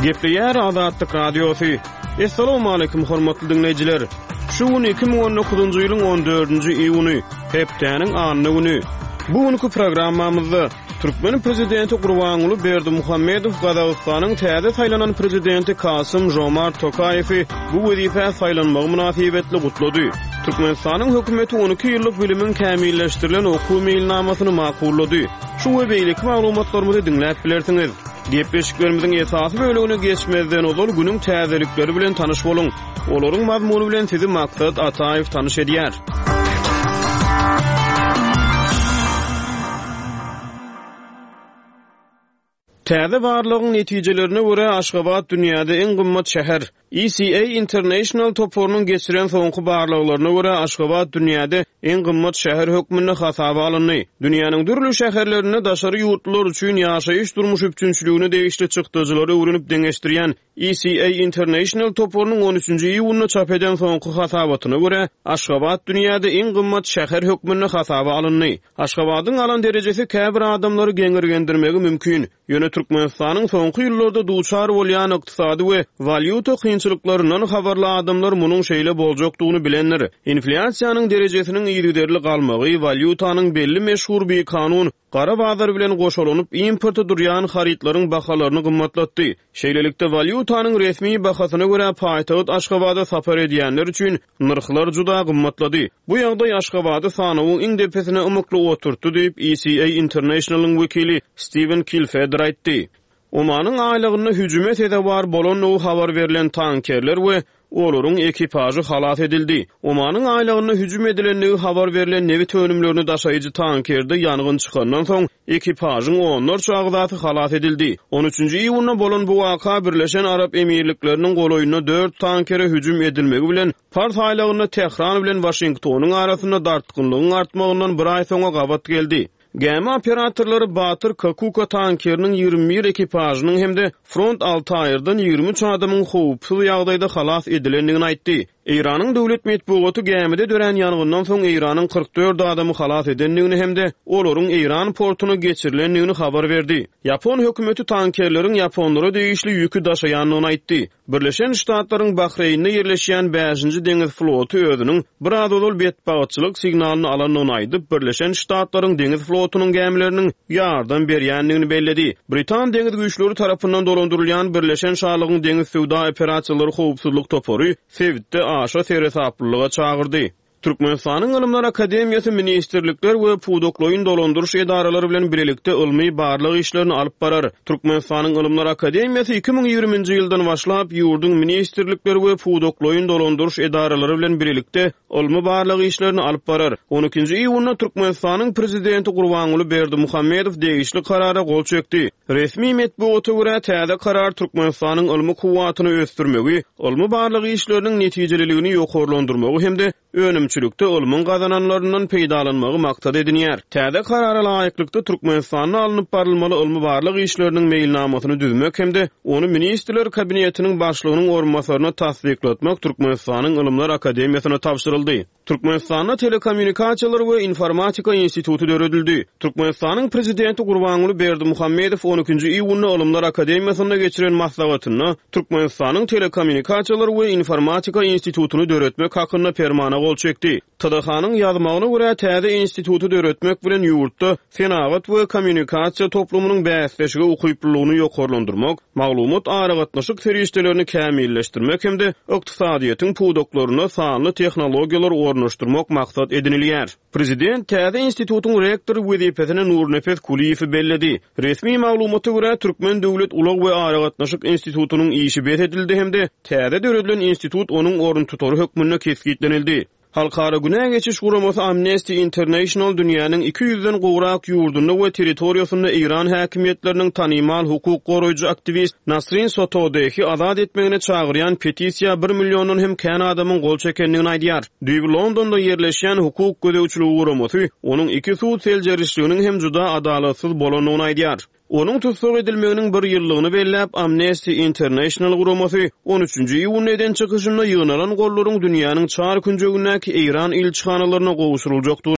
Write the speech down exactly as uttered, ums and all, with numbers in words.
Gepleýär Azatlyk Radiosu. Assalamu alaykum hormatly dinleyijiler. Şu gün iki ming on dokuzunjy ýylyň on dördünji iýuny, hepdeniň anyny güni. Bugünkü programmamyzda Türkmen prezidenti Gurbanuly Berdimuhammedow Gazagystanyň täze saýlanan prezidenti Kasym Jomart Tokayewi bu wezife saýlanmagy münasibetli gutlady. Türkmenistanyň hökümeti on iki ýyllyk bilimiň kämilleşdirilen okuw mailnamasyny makullady. Şu we beýlik maglumatlarymyzy dinläp bilersiňiz. Gepleşiklerimiziň esasy bölügüne geçmezden ozal günüň täzelikleri bilen tanyş boluň. Olaryň mazmuny bilen sizi Maksat Ataýew tanyş edýär. Täze barlygyň netijelerine görä Aşgabat dünýäde iň gymmat şäher. E C A International toporunyň geçiren soňky barlyklaryna görä Aşgabat dünýäde iň gymmat şäher hökmüne hasaba alyndy. Dünýäniň dürli şäherlerine daşary ýurtlar üçin ýaşaýyş durmuş üçünçülügini degişli çykdyjylary öwrenip deňeşdirýän E C A International toporunyň on üçünji iýunyna çap eden soňky hasabatyna görä Aşgabat dünýäde iň gymmat şäher hökmüne hasaba alyndy. Aşgabatyň alan derejesi käbir adamlary geňirgendirmegi mümkin. Ýöne Türkmenistanyň soňky ýyllarda duçar bolýan ykdysady we valyuta kynçylyklaryndan habarly adamlar munyň şeýle boljokdugyny bilenler. Inflasiýanyň derejesiniň ýygyderli galmagy, valyutanyň belli meşhur bir kanun Qara bazar bilen goşulanyp importa durýan haritlaryň bahalaryny gymmatlatdy. Şeýlelikde valyutanyň resmi bahasyna görä paýtagat Aşgabada sapar edýänler üçin narxlar juda gymmatlady. Bu ýagdaý Aşgabady sanawyň iň depesine umykly oturtdy diýip E C A International'yň wekili Steven Kilfeder aýtdy. Omanyň aýlygyna hüjümet edýär bolan o habar berilen tankerler we olaryň ekipajy halat edildi. Omanyň aýlygyna hüjüm edilenligi habar berilen nevit önümlerini daşaýjy tankerde ýangyn çykandan soň ekipagyň onlarça agzaty halat edildi. on üçünji iýunyna bolan bu waka Birleşen Arap Emirlikleriniň goloýuna dört tankere hüjüm edilmegi bilen Fars aýlygyna Tehran bilen Washingtonyň arasynda dartgynlygyň artmagyndan bir aý soňa gabat geldi. Gemi operatorlary Batyr Kakuka tankeriniň ýygrimi bir ekipagynyň hemde front altı aýyrdan ýygrimi üç adamyň howpsuz ýagdaýda halas edilendigini aýtdy. Iranyň döwlet medeniýeti gemide dören ýangyndan soň Iranyň kırk dört adamy halas edenligini hemde olaryň Iran portuny geçirilenligini habar berdi. Yapon hökümeti tankerleriň Yaponlara degişli ýükü daşaýanyny aýtdy. Birleşen Ştatlaryň Bahreynde ýerleşýän beşinji deňiz floty özüniň bir adolol betbagatçylyk signalyny alanyny aýdyp Birleşen Ştatlaryň deňiz flotynyň gemileriniň ýardam berýänligini belledi. Britan deňiz güýçleri tarapyndan dolandyrylýan Birleşen Şarlygyň deňiz suwda operatsiýalary howpsuzlyk topory Sevitde aşa seresaplyga çağırdy. Türkmenistanyň Ilymlar Akademiýasy ministrlikler we pudokloýun dolandyryş edaralary bilen birlikde ilmi barlyk işlerini alyp barar. Türkmenistanyň Ilymlar Akademiýasy iki ming ýygrimiňji ýyldan başlap ýurdun ministrlikler we pudokloýun dolandyryş edaralary bilen birlikde ilmi barlyk işlerini alyp barar. on ikinji iýunyna Türkmenistanyň prezidenti Gurbanuly Berdimuhammedow degişli karara gol çekdi. Resmi medeniýete görä täze karar Türkmenistanyň ilmi kuwatyny ösdürmegi, ilmi barlyk işleriniň netijelerligini ýokarlandyrmagy hemde önümçülükde ilmiň gazananlaryndan peýdalanmagy maksat edinýär. Täze karara laýyklykda Türkmenistanyň alınıp barylmaly ilmi barlyk işleriniň mailnamasyny düzmek hemde onu ministrler kabinetiniň başlygynyň orunmasaryna tasdiklatmak Türkmenistanyň Ilymlar Akademiýasyna tapşyryldy. Türkmenistanyň Telekommunikasiýalar we Informatika institutu döredildi. Türkmenistanyň prezidenti Gurbanuly Berdimuhammedow on ikinji iýunyna Ilymlar Akademiýasynda geçiren maslahatyny Türkmenistanyň Telekommunikasiýalar we Informatika institutuny döretmek hakynda permana gol çekdi. T D H-nyň ýazmagyna görä täze institutu döretmek bilen ýurtda senagat we kommunikasiýa toplumynyň bäsleşigi ukyplylygyny ýokarlandyrmak, maglumat aragatnaşyk ferişdelerini kämilleşdirmek hemde ykdysadyýetyň pudoklaryna sanly tehnologiýalar ornaşdyrmak maksat edinilýär. Prezident täze institutyň rektory wezipesine Nurnefes Kuliýew belledi. Resmi maglumata görä Türkmen döwlet ulag we aragatnaşyk institutynyň işi beredildi hemde täze döredilen institut onuň orun tutary hökmüne kesgitlenildi. Halkara günä geçiş guramasy Amnesty International dünýäniň iki ýüzden gowrak ýurdunda we territoriýasynda Iran häkimetleriniň tanymal hukuk goraýjy aktivist Nasrin Sotodehi azad etmegine çagyrýan petisiýa bir millionyň hem kän adamyň gol çekenligini aýdýar. Düýbi Londonda ýerleşýän hukuk gödäwçiligi guramasy onuň iki suud seljerişliginiň hem juda adalatsyz bolanyny aýdýar. Onun tutsak edilmeginiň bir ýyllygyny belläp Amnesty International guramasy on üçünji iýun eden çykyşynda ýygnalan gollaryň dünýäniň çar künjegindäki Iran ilçihanalaryna gowuşuruljakdy.